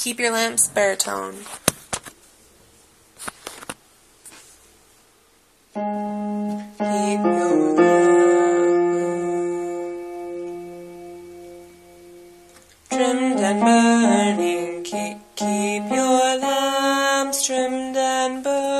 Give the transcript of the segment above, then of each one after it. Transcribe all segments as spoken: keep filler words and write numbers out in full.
Keep Your Lamps baritone. Keep your lamps trimmed and burning. Keep, keep your lamps trimmed and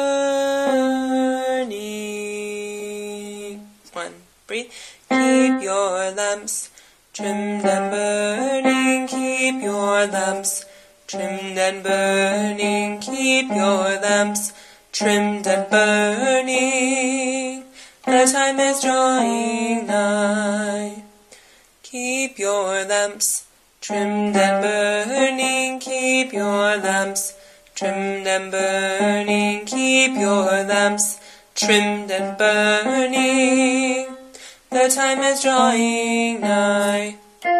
burning. One, breathe. Keep your lamps trimmed and burning. Keep your lamps trimmed and burning. Keep your lamps trimmed and burning. The time is drawing nigh. Keep your lamps trimmed and burning. Keep your lamps trimmed and burning. Keep your lamps trimmed and burning. The time is drawing nigh.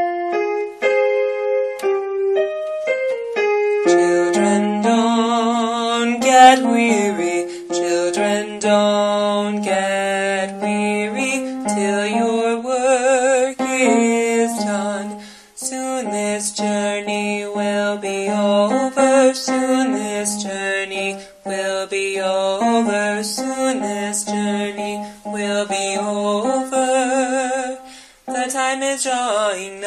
Children, don't get weary. Children, don't get weary till your work is done. Soon this journey will be over. Soon this journey will be over. Soon this journey will be over. The time is drawing